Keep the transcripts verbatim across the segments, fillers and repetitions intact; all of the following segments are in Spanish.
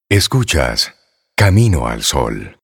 Escuchas Camino al Sol.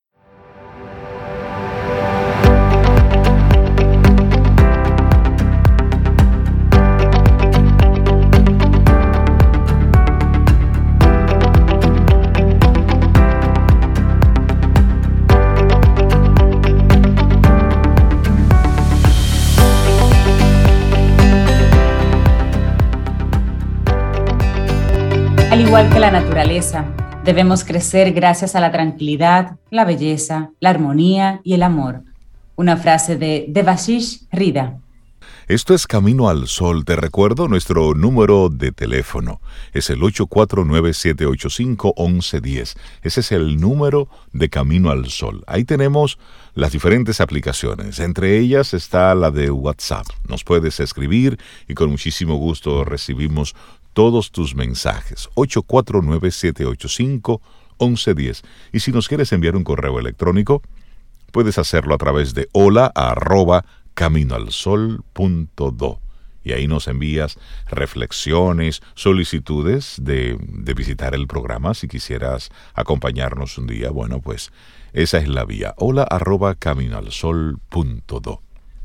Al igual que la naturaleza, debemos crecer gracias a la tranquilidad, la belleza, la armonía y el amor. Una frase de Devashish Rida. Esto es Camino al Sol. Te recuerdo nuestro número de teléfono. Es el ocho cuatro nueve, siete ocho cinco, once diez. Ese es el número de Camino al Sol. Ahí tenemos las diferentes aplicaciones. Entre ellas está la de WhatsApp. Nos puedes escribir y con muchísimo gusto recibimos todos tus mensajes. ocho cuatro nueve, siete ocho cinco, once diez. Y si nos quieres enviar un correo electrónico, puedes hacerlo a través de hola arroba caminoalsol punto do. Y ahí nos envías reflexiones, solicitudes de, de visitar el programa. Si quisieras acompañarnos un día, bueno, pues esa es la vía. hola arroba caminoalsol punto do.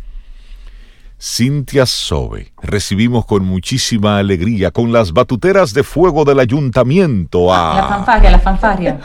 Cintia Sobe, recibimos con muchísima alegría, con las batuteras de fuego del ayuntamiento a... La fanfarria, la fanfarria.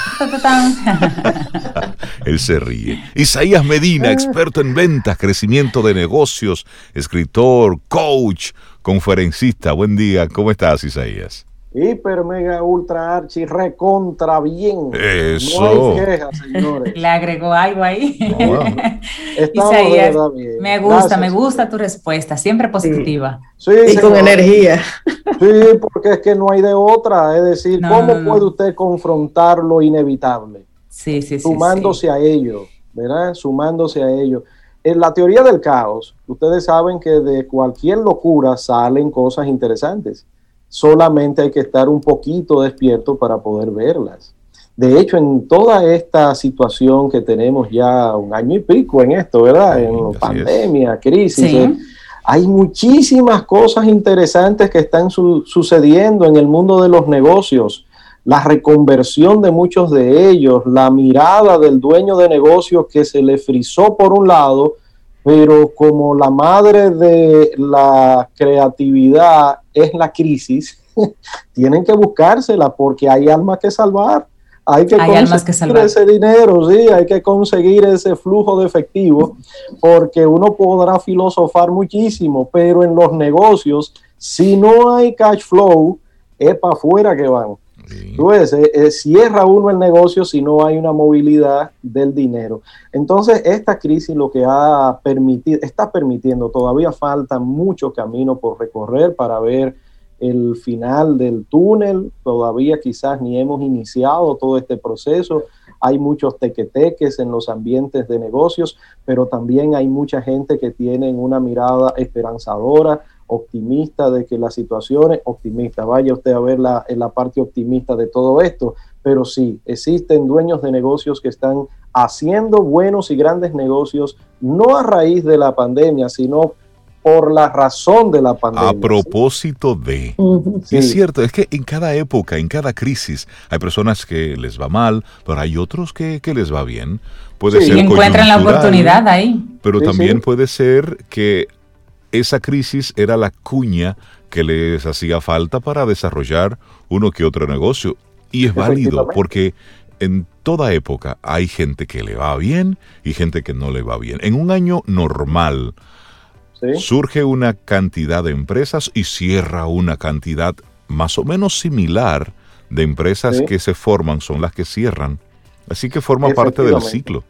Él se ríe. Isaías Medina, experto en ventas, crecimiento de negocios, escritor, coach, conferencista. Buen día, ¿cómo estás, Isaías? Hiper, mega, ultra, archi, recontra, bien. Eso. No hay quejas, señores. Le agregó algo ahí. No, estamos Isaías, de verdad bien. me gusta, Gracias, me gusta señor. tu respuesta, siempre positiva. Sí, Y señor. con energía. Sí, porque es que no hay de otra. Es decir, No, ¿cómo no, no. puede usted confrontar lo inevitable? Sí, sí, sí. Sumándose sí. a ello, ¿verdad? Sumándose a ello. En la teoría del caos, ustedes saben que de cualquier locura salen cosas interesantes. Solamente hay que estar un poquito despierto para poder verlas. De hecho, en toda esta situación que tenemos ya un año y pico en esto, ¿verdad? Sí, En así pandemia, crisis, Sí. eh, hay muchísimas cosas interesantes que están su- sucediendo en el mundo de los negocios. La reconversión de muchos de ellos, la mirada del dueño de negocios que se le frizó por un lado, pero como la madre de la creatividad es la crisis, tienen que buscársela porque hay almas que salvar. Hay que Hay almas conseguir que salvar. ese dinero, sí, hay que conseguir ese flujo de efectivo, porque uno podrá filosofar muchísimo, pero en los negocios, si no hay cash flow, es para afuera que van. Sí. Tú ves, eh, eh, cierra uno el negocio si no hay una movilidad del dinero. Entonces, esta crisis lo que ha permitido, está permitiendo, todavía falta mucho camino por recorrer para ver el final del túnel. Todavía quizás ni hemos iniciado todo este proceso. Hay muchos tequeteques en los ambientes de negocios, pero también hay mucha gente que tiene una mirada esperanzadora, optimista de que la situación es optimista. Vaya usted a ver la, en la parte optimista de todo esto, pero sí, existen dueños de negocios que están haciendo buenos y grandes negocios, no a raíz de la pandemia, sino por la razón de la pandemia. A propósito de... Uh-huh. Sí. Es cierto, es que en cada época, en cada crisis, hay personas que les va mal, pero hay otros que, que les va bien. Puede Sí. ser Y encuentran la coyuntural, oportunidad ahí. pero Sí, también sí. puede ser que esa crisis era la cuña que les hacía falta para desarrollar uno que otro negocio. Y es válido Efectivamente. porque en toda época hay gente que le va bien y gente que no le va bien. En un año normal Sí. surge una cantidad de empresas y cierra una cantidad más o menos similar de empresas Sí. que se forman, son las que cierran. Así que forma parte del Efectivamente. ciclo.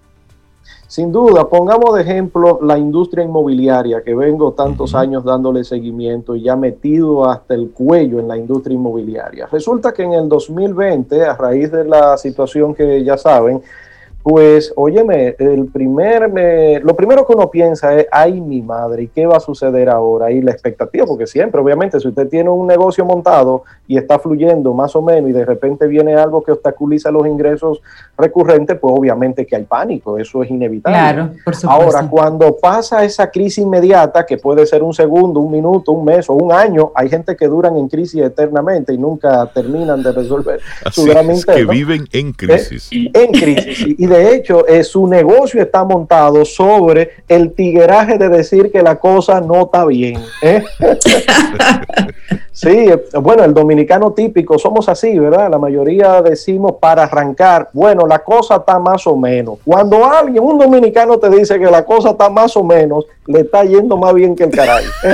Sin duda, pongamos de ejemplo la industria inmobiliaria, que vengo tantos Ujú. años dándole seguimiento y ya metido hasta el cuello en la industria inmobiliaria. Resulta que en el dos mil veinte, a raíz de la situación que ya saben, pues, óyeme, el primer, me, lo primero que uno piensa es, ay, mi madre, ¿y qué va a suceder ahora? Y la expectativa, porque siempre, obviamente, si usted tiene un negocio montado y está fluyendo más o menos y de repente viene algo que obstaculiza los ingresos recurrentes, pues obviamente que hay pánico, eso es inevitable. Claro, por supuesto. Ahora, cuando pasa esa crisis inmediata, que puede ser un segundo, un minuto, un mes o un año, hay gente que duran en crisis eternamente y nunca terminan de resolver Así su drama es, interno. que viven en crisis. Eh, en crisis. Y de hecho, eh, su negocio está montado sobre el tigueraje de decir que la cosa no está bien. ¿eh? Sí, bueno, el dominicano típico, somos así, ¿verdad? La mayoría decimos para arrancar, bueno, la cosa está más o menos. Cuando alguien, un dominicano te dice que la cosa está más o menos, le está yendo más bien que el caray. ¿eh?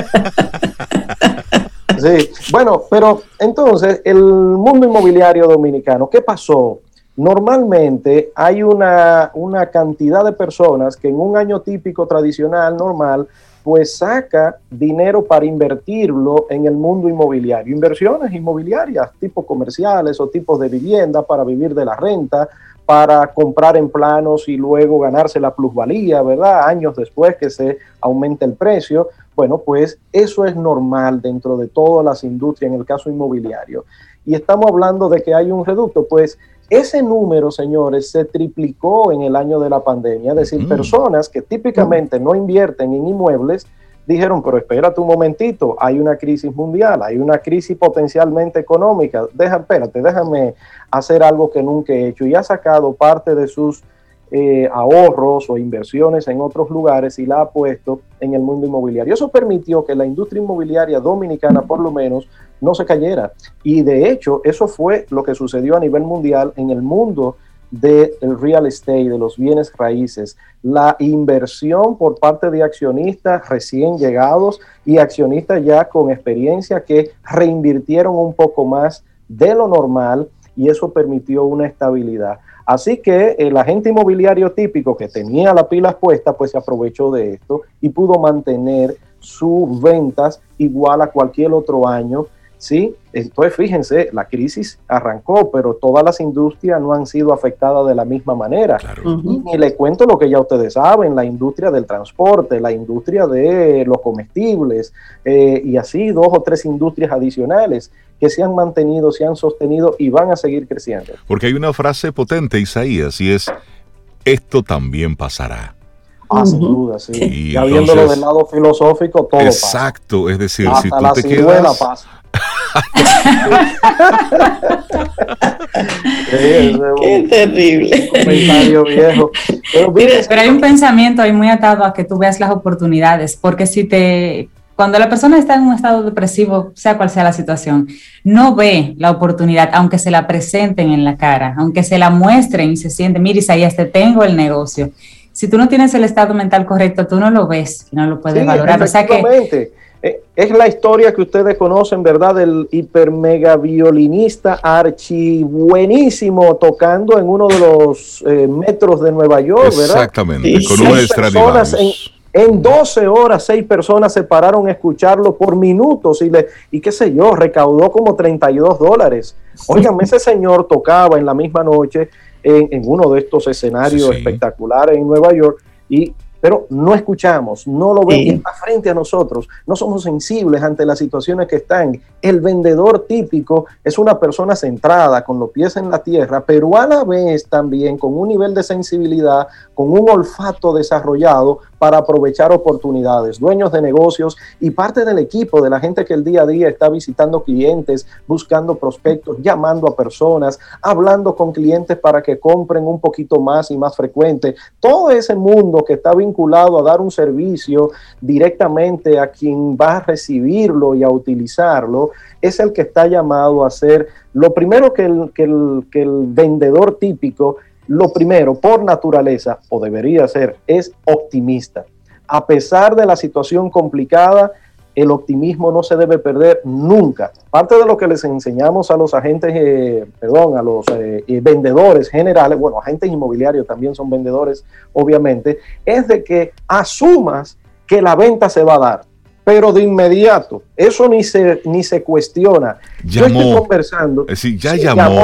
Sí, bueno, pero entonces, el mundo inmobiliario dominicano, ¿qué pasó? Normalmente hay una, una cantidad de personas que en un año típico tradicional, normal, pues saca dinero para invertirlo en el mundo inmobiliario. Inversiones inmobiliarias, tipo comerciales o tipos de vivienda para vivir de la renta, para comprar en planos y luego ganarse la plusvalía, ¿verdad? Años después que se aumente el precio. Bueno, pues eso es normal dentro de todas las industrias, en el caso inmobiliario. Y estamos hablando de que hay un reducto, pues ese número, señores, se triplicó en el año de la pandemia. Es decir, mm. personas que típicamente no invierten en inmuebles dijeron, pero espérate un momentito, hay una crisis mundial, hay una crisis potencialmente económica. Deja, espérate, déjame hacer algo que nunca he hecho. Y ha sacado parte de sus eh, ahorros o inversiones en otros lugares y la ha puesto en el mundo inmobiliario. Eso permitió que la industria inmobiliaria dominicana, por lo menos, no se cayera. Y de hecho, eso fue lo que sucedió a nivel mundial en el mundo del real estate, de los bienes raíces. La inversión por parte de accionistas recién llegados y accionistas ya con experiencia que reinvirtieron un poco más de lo normal y eso permitió una estabilidad. Así que el agente inmobiliario típico que tenía las pilas puestas, pues se aprovechó de esto y pudo mantener sus ventas igual a cualquier otro año. Sí, entonces fíjense, la crisis arrancó, pero todas las industrias no han sido afectadas de la misma manera. Claro. Uh-huh. Y le cuento lo que ya ustedes saben, la industria del transporte, la industria de los comestibles, eh, y así dos o tres industrias adicionales que se han mantenido, se han sostenido y van a seguir creciendo. Porque hay una frase potente, Isaías, y es, esto también pasará. Ah, uh-huh. Sin duda, sí. Y ya entonces, viéndolo del lado filosófico, todo exacto, pasa. Es decir, hasta si tú la te quedas... pasa. Sí, qué terrible. Comentario viejo. Pero, pero hay un pensamiento ahí muy atado a que tú veas las oportunidades, porque si te, cuando la persona está en un estado depresivo, sea cual sea la situación, no ve la oportunidad, aunque se la presenten en la cara, aunque se la muestren y se siente, mira Isaías, te tengo el negocio. Si tú no tienes el estado mental correcto, tú no lo ves, no lo puedes sí, valorar. O sea que es la historia que ustedes conocen, ¿verdad? Del hiper mega violinista archi buenísimo tocando en uno de los eh, metros de Nueva York, ¿verdad? Exactamente, y con un Stradivarius. En, en doce horas, seis personas se pararon a escucharlo por minutos y, le, y qué sé yo, recaudó como treinta y dos dólares. Oigan, ese señor tocaba en la misma noche en, en uno de estos escenarios sí, sí. espectaculares en Nueva York y pero no escuchamos, no lo vemos, sí. está frente a nosotros, no somos sensibles ante las situaciones que están. El vendedor típico es una persona centrada, con los pies en la tierra, pero a la vez también con un nivel de sensibilidad, con un olfato desarrollado para aprovechar oportunidades, dueños de negocios y parte del equipo, de la gente que el día a día está visitando clientes, buscando prospectos, llamando a personas, hablando con clientes para que compren un poquito más y más frecuente. Todo ese mundo que está vinculado a dar un servicio directamente a quien va a recibirlo y a utilizarlo, es el que está llamado a ser lo primero que el, que el, que el vendedor típico, lo primero por naturaleza, o debería ser, es optimista. A pesar de la situación complicada, el optimismo no se debe perder nunca. Parte de lo que les enseñamos a los agentes, eh, perdón, a los eh, vendedores generales, bueno, agentes inmobiliarios también son vendedores, obviamente, es de que asumas que la venta se va a dar, pero de inmediato. Eso ni se, ni se cuestiona. Llamó, Yo estoy conversando. Es decir, ya sí, llamó. llamó.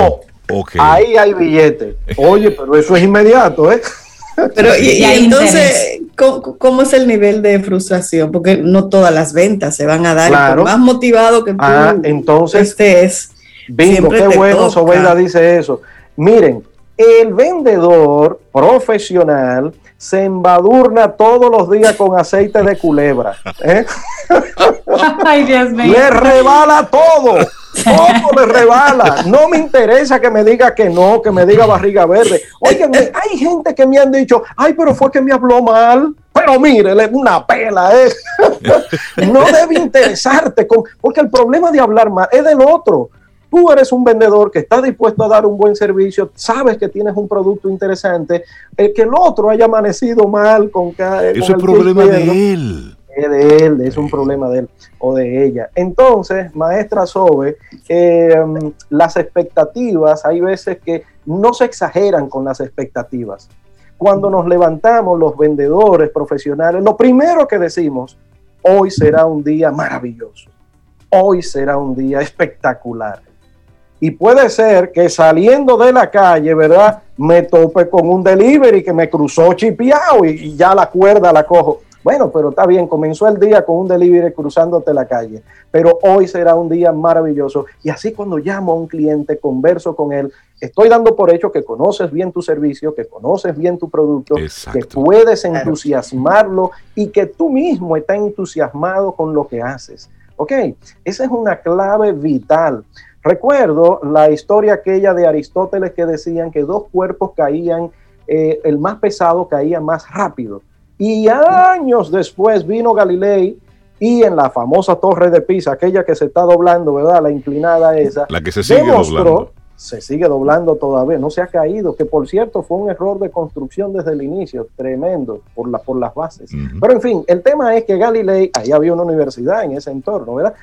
Okay. Ahí hay billete. Oye, pero eso es inmediato, ¿eh? Pero y, y entonces, ¿cómo, ¿cómo es el nivel de frustración? Porque no todas las ventas se van a dar. Claro. Por más motivado que tú ah, entonces, estés. Bingo, qué bueno, Sobeida dice eso. Miren, el vendedor profesional se embadurna todos los días con aceite de culebra. ¿eh? Ay, Dios mío. Le rebala todo. Todo le rebala. No me interesa que me diga que no, que me diga barriga verde. Oigan, hay gente que me han dicho, ay, pero fue que me habló mal. Pero mire, es una pela, ¿eh? No debe interesarte, con, porque el problema de hablar mal es del otro. Tú eres un vendedor que está dispuesto a dar un buen servicio, sabes que tienes un producto interesante, el que el otro haya amanecido mal con cada... Eso es problema de él. Es de él, es un problema de él o de ella. Entonces, maestra Sobe, eh, las expectativas, hay veces que no se exageran con las expectativas. Cuando nos levantamos los vendedores profesionales, lo primero que decimos, hoy será un día maravilloso, hoy será un día espectacular. Y puede ser que saliendo de la calle, ¿verdad?, me tope con un delivery que me cruzó chipeado y, y ya la cuerda la cojo. Bueno, pero está bien, comenzó el día con un delivery cruzándote la calle, pero hoy será un día maravilloso. Y así cuando llamo a un cliente, converso con él, estoy dando por hecho que conoces bien tu servicio, que conoces bien tu producto, exacto, que puedes entusiasmarlo y que tú mismo estás entusiasmado con lo que haces. Ok, esa es una clave vital. Recuerdo la historia aquella de Aristóteles que decían que dos cuerpos caían, eh, el más pesado caía más rápido. Y años después vino Galilei y en la famosa torre de Pisa, aquella que se está doblando, ¿verdad? La inclinada esa. La que se sigue demostró, doblando. Se sigue doblando todavía, no se ha caído, que por cierto fue un error de construcción desde el inicio, tremendo, por, la, por las bases. Uh-huh. Pero en fin, el tema es que Galilei, ahí había una universidad en ese entorno, ¿verdad?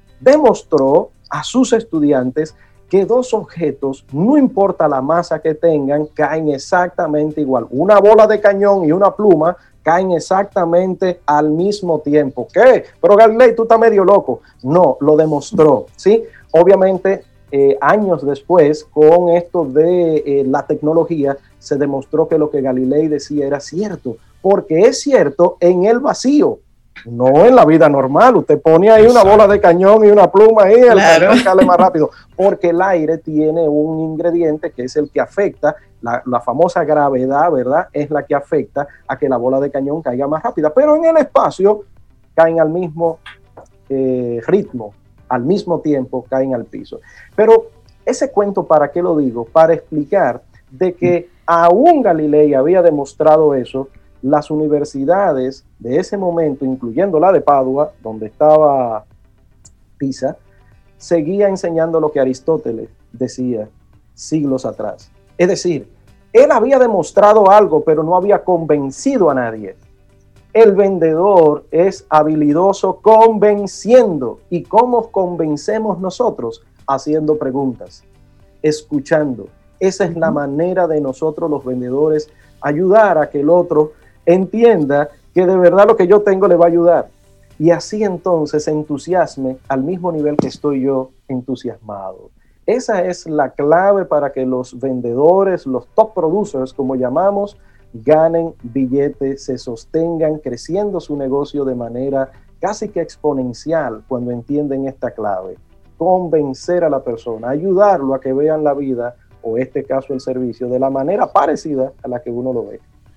Demostró a sus estudiantes que dos objetos, no importa la masa que tengan, caen exactamente igual. Una bola de cañón y una pluma caen exactamente al mismo tiempo. ¿Qué? Pero Galilei, tú estás medio loco. No, lo demostró, ¿sí? Obviamente, eh, años después, con esto de eh, la tecnología, se demostró que lo que Galilei decía era cierto, porque es cierto en el vacío, no en la vida normal. Usted pone ahí una bola de cañón y una pluma ahí, el claro. cañón sale más rápido, porque el aire tiene un ingrediente que es el que afecta, la, la famosa gravedad, ¿verdad? Es la que afecta a que la bola de cañón caiga más rápida, pero en el espacio caen al mismo eh, ritmo, al mismo tiempo caen al piso. Pero ese cuento, ¿para qué lo digo? Para explicar de que aún Galilei había demostrado eso. Las universidades de ese momento, incluyendo la de Padua, donde estaba Pisa, seguía enseñando lo que Aristóteles decía siglos atrás. Es decir, él había demostrado algo, pero no había convencido a nadie. El vendedor es habilidoso convenciendo. ¿Y cómo convencemos nosotros? Haciendo preguntas, escuchando. Esa es la manera de nosotros los vendedores ayudar a que el otro entienda que de verdad lo que yo tengo le va a ayudar. Y así entonces se entusiasme al mismo nivel que estoy yo entusiasmado. Esa es la clave para que los vendedores, los top producers, como llamamos, ganen billetes, se sostengan creciendo su negocio de manera casi que exponencial cuando entienden esta clave. Convencer a la persona, ayudarlo a que vean la vida, o este caso el servicio, de la manera parecida a la que uno lo ve.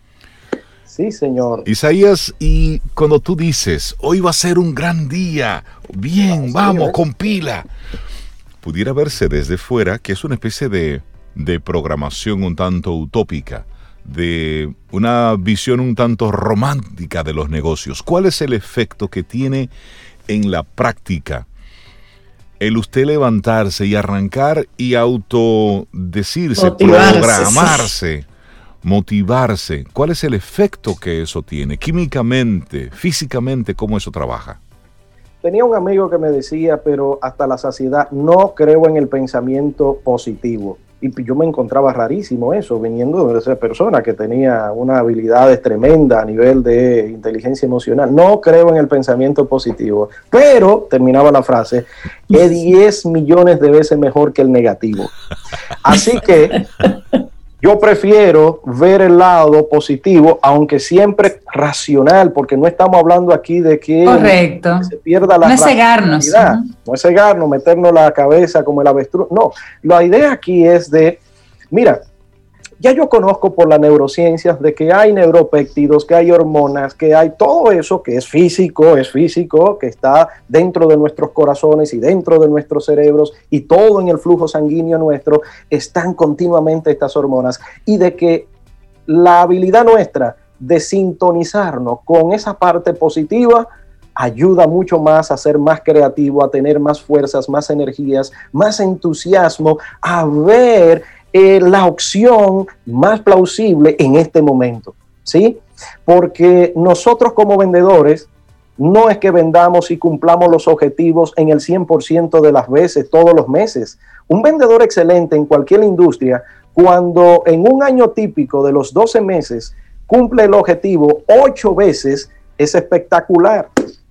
Sí, señor. Isaías, y cuando tú dices, hoy va a ser un gran día, bien, vamos, con pila, pudiera verse desde fuera que es una especie de, de programación un tanto utópica, de una visión un tanto romántica de los negocios. ¿Cuál es el efecto que tiene en la práctica el usted levantarse y arrancar y autodecirse, motivarse, programarse, sí. motivarse? ¿Cuál es el efecto que eso tiene? Químicamente, físicamente, ¿cómo eso trabaja? Tenía un amigo que me decía, pero hasta la saciedad, no creo en el pensamiento positivo. Y yo me encontraba rarísimo eso, viniendo de esa persona que tenía una habilidad tremenda a nivel de inteligencia emocional. No creo en el pensamiento positivo, pero, terminaba la frase, es diez millones de veces mejor que el negativo. Así que yo prefiero ver el lado positivo, aunque siempre racional, porque no estamos hablando aquí de que Correcto. se pierda la no es cegarnos. Uh-huh. No es cegarnos, meternos la cabeza como el avestruz. No, la idea aquí es de, mira, ya yo conozco por las neurociencias de que hay neuropéptidos, que hay hormonas, que hay todo eso que es físico, es físico, que está dentro de nuestros corazones y dentro de nuestros cerebros y todo en el flujo sanguíneo nuestro, están continuamente estas hormonas, y de que la habilidad nuestra de sintonizarnos con esa parte positiva ayuda mucho más a ser más creativo, a tener más fuerzas, más energías, más entusiasmo, a ver Eh, la opción más plausible en este momento, ¿sí? Porque nosotros como vendedores no es que vendamos y cumplamos los objetivos en el cien por ciento de las veces, todos los meses. Un vendedor excelente en cualquier industria, cuando en un año típico de los doce meses cumple el objetivo ocho veces, es espectacular.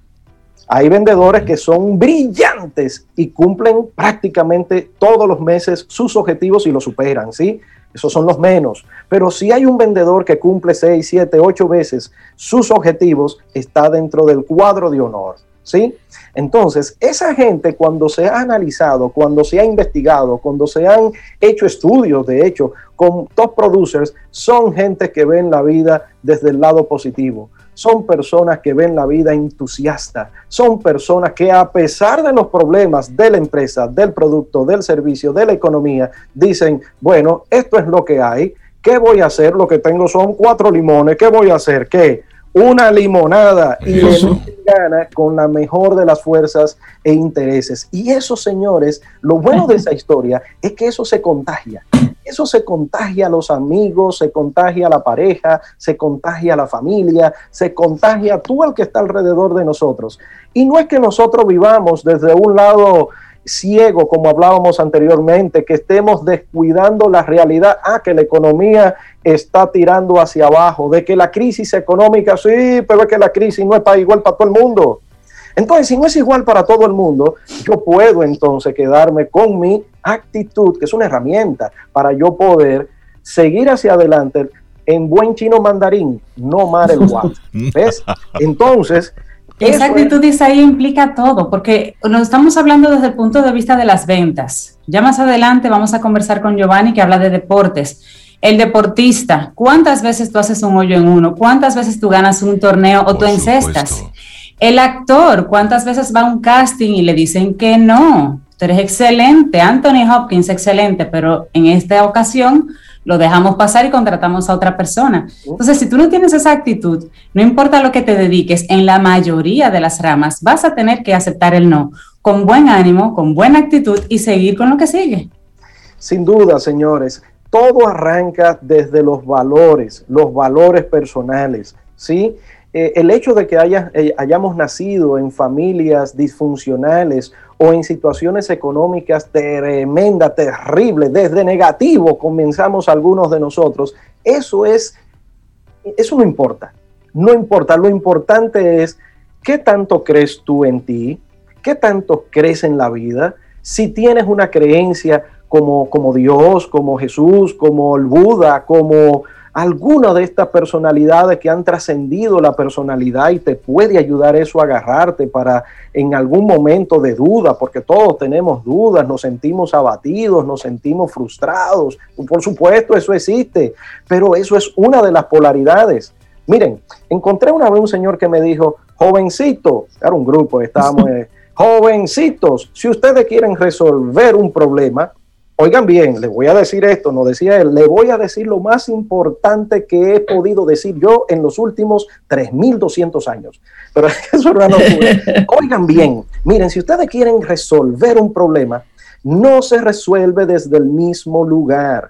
Hay vendedores que son brillantes y cumplen prácticamente todos los meses sus objetivos y los superan, ¿sí? Esos son los menos. Pero si hay un vendedor que cumple seis, siete, ocho veces sus objetivos, está dentro del cuadro de honor, ¿sí? Entonces, esa gente, cuando se ha analizado, cuando se ha investigado, cuando se han hecho estudios, de hecho, con top producers, son gente que ven la vida desde el lado positivo. Son personas que ven la vida entusiasta, son personas que a pesar de los problemas de la empresa, del producto, del servicio, de la economía, dicen, bueno, esto es lo que hay, ¿qué voy a hacer? Lo que tengo son cuatro limones, ¿qué voy a hacer? ¿Qué? Una limonada, y le meten gana con la mejor de las fuerzas e intereses. Y eso, señores, lo bueno de esa historia es que eso se contagia. Eso se contagia a los amigos, se contagia a la pareja, se contagia a la familia, se contagia a todo el que está alrededor de nosotros. Y no es que nosotros vivamos desde un lado ciego, como hablábamos anteriormente, que estemos descuidando la realidad, ah, que la economía está tirando hacia abajo, de que la crisis económica, sí, pero es que la crisis no es para igual para todo el mundo. Entonces, si no es igual para todo el mundo, yo puedo entonces quedarme con mi actitud, que es una herramienta para yo poder seguir hacia adelante en buen chino mandarín, no mar el guapo. ¿Ves? Entonces, esa actitud es... ahí implica todo, porque nos estamos hablando desde el punto de vista de las ventas. Ya más adelante vamos a conversar con Giovanni, que habla de deportes. El deportista, ¿cuántas veces tú haces un hoyo en uno? ¿Cuántas veces tú ganas un torneo o Por tú encestas? supuesto. El actor, ¿cuántas veces va a un casting y le dicen que no? Tú eres excelente, Anthony Hopkins excelente, pero en esta ocasión lo dejamos pasar y contratamos a otra persona. Entonces, si tú no tienes esa actitud, no importa lo que te dediques, en la mayoría de las ramas vas a tener que aceptar el no, con buen ánimo, con buena actitud y seguir con lo que sigue. Sin duda, señores, todo arranca desde los valores, los valores personales, ¿sí? Eh, el hecho de que haya, eh, hayamos nacido en familias disfuncionales o en situaciones económicas tremendas, terribles, desde negativo comenzamos algunos de nosotros, eso es, eso no importa, no importa, lo importante es qué tanto crees tú en ti, qué tanto crees en la vida, si tienes una creencia como, como Dios, como Jesús, como el Buda, como alguna de estas personalidades que han trascendido la personalidad y te puede ayudar eso a agarrarte para en algún momento de duda, porque todos tenemos dudas, nos sentimos abatidos, nos sentimos frustrados. Por supuesto, eso existe, pero eso es una de las polaridades. Miren, encontré una vez un señor que me dijo, jovencito, era un grupo, estábamos, eh, jovencitos, si ustedes quieren resolver un problema, oigan bien, les voy a decir esto, no decía él, le voy a decir lo más importante que he podido decir yo en los últimos tres mil doscientos años. Pero eso era una locura. Oigan bien, miren, si ustedes quieren resolver un problema, no se resuelve desde el mismo lugar.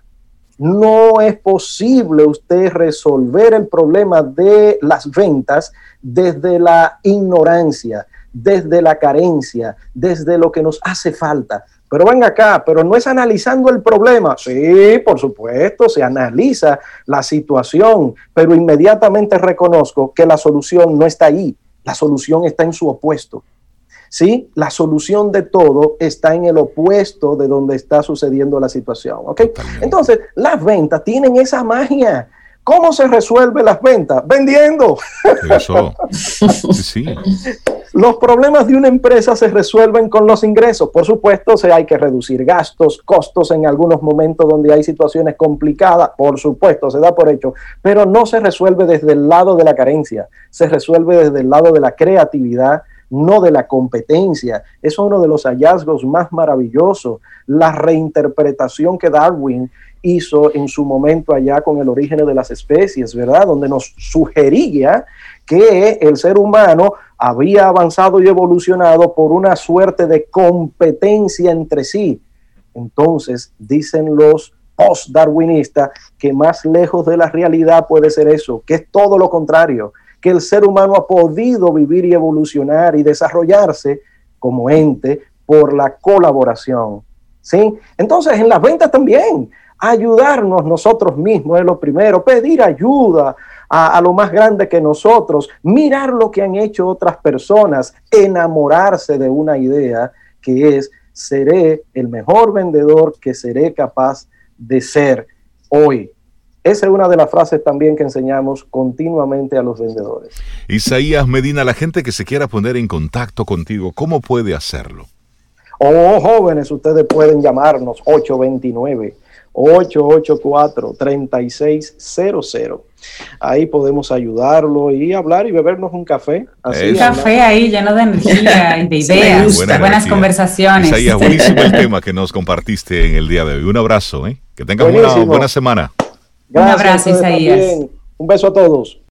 No es posible usted resolver el problema de las ventas desde la ignorancia, desde la carencia, desde lo que nos hace falta. Pero venga acá, pero no es analizando el problema. Sí, por supuesto, se analiza la situación, pero inmediatamente reconozco que la solución no está ahí. La solución está en su opuesto. ¿sí? La solución de todo está en el opuesto de donde está sucediendo la situación, ¿ok? Entonces, las ventas tienen esa magia. ¿Cómo se resuelven las ventas? Vendiendo. Eso. Sí. Los problemas de una empresa se resuelven con los ingresos. Por supuesto, se hay que reducir gastos, costos en algunos momentos donde hay situaciones complicadas. Por supuesto, se da por hecho. Pero no se resuelve desde el lado de la carencia. Se resuelve desde el lado de la creatividad, no de la competencia. Eso es uno de los hallazgos más maravillosos. La reinterpretación que Darwin hizo en su momento allá con el origen de las especies, ¿verdad? Donde nos sugería que el ser humano había avanzado y evolucionado por una suerte de competencia entre sí. Entonces, dicen los post-darwinistas que más lejos de la realidad puede ser eso, que es todo lo contrario, que el ser humano ha podido vivir y evolucionar y desarrollarse como ente por la colaboración, ¿sí? Entonces, en las ventas también, ayudarnos nosotros mismos es lo primero, pedir ayuda a, a lo más grande que nosotros, mirar lo que han hecho otras personas, enamorarse de una idea que es, seré el mejor vendedor que seré capaz de ser hoy. Esa es una de las frases también que enseñamos continuamente a los vendedores. Isaías Medina, la gente que se quiera poner en contacto contigo, ¿cómo puede hacerlo? Oh, jóvenes, ustedes pueden llamarnos ocho dos nueve, ocho ocho cuatro, tres seis cero cero. Ahí podemos ayudarlo y hablar y bebernos un café. Así un café ahí lleno de energía y de ideas, sí, buena de buenas energía. Conversaciones. Isaías, buenísimo el tema que nos compartiste en el día de hoy. Un abrazo, ¿eh? Que tengas una buena semana. Gracias, un abrazo, Isaías. También. Un beso a todos.